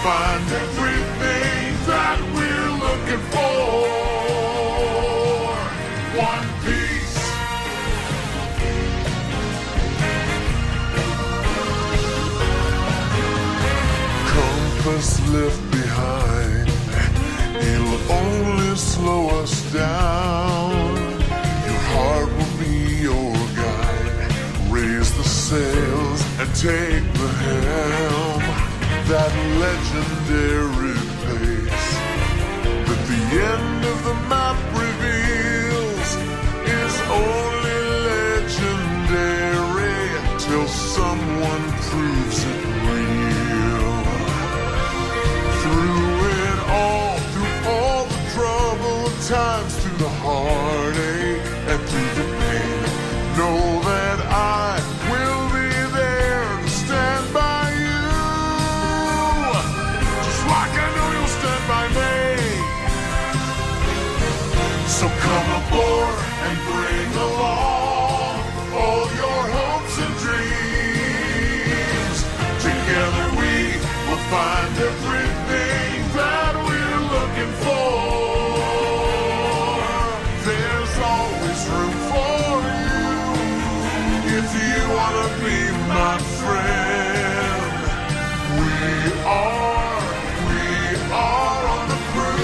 find everything that we're looking for. One Piece. Compass left behind, it'll only slow us down. Your heart will be your guide. Raise the sails and take the helm. That legendary pace that the end of the map reveals is only legendary till someone proves it real. Through all the trouble and times, through the heartache and through the pain, know that I will be there to stand by you, just like I know you'll stand by me. So come aboard and bring along all your hopes and dreams. Together we will find everything that we're looking for. There's always room for you if you want to be my friend. We are on the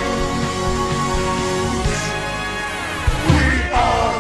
cruise. We are.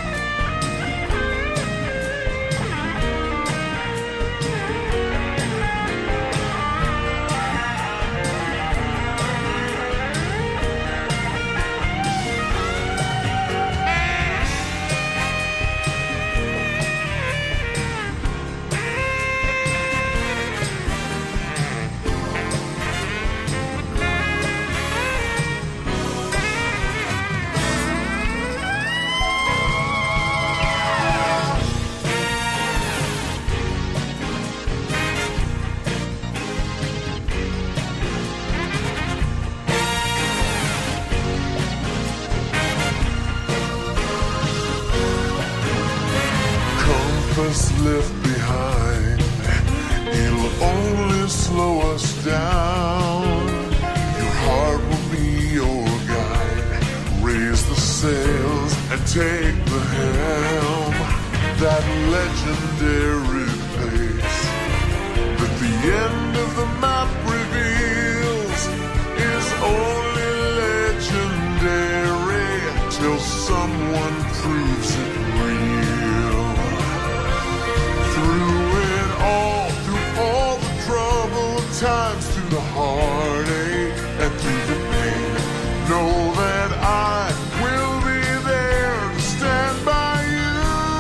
Compass left behind, it'll only slow us down. Your heart will be your guide. Raise the sails and take the helm. That legendary pace that the end of the map reveals is only legendary till someone proves it real. Through all the trouble and times, through the heartache and through the pain, know that I will be there to stand by you,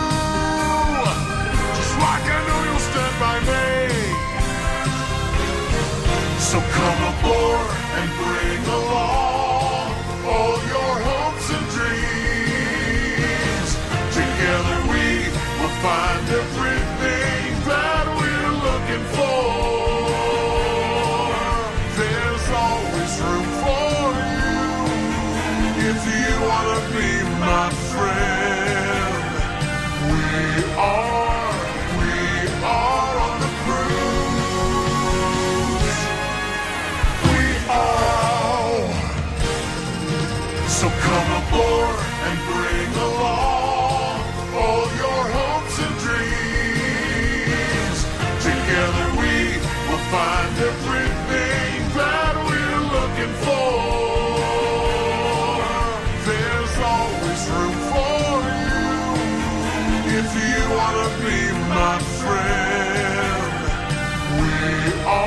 just like I know you'll stand by me. So come aboard and bring along all your hopes and dreams. Together we will find everything that we're looking for. There's always room for you if you want to be my friend. We are on the cruise. We are. So come aboard and bring along all your hopes and dreams. Together we will find everything that we're looking for. There's always room for you if you want to be my friend. We are.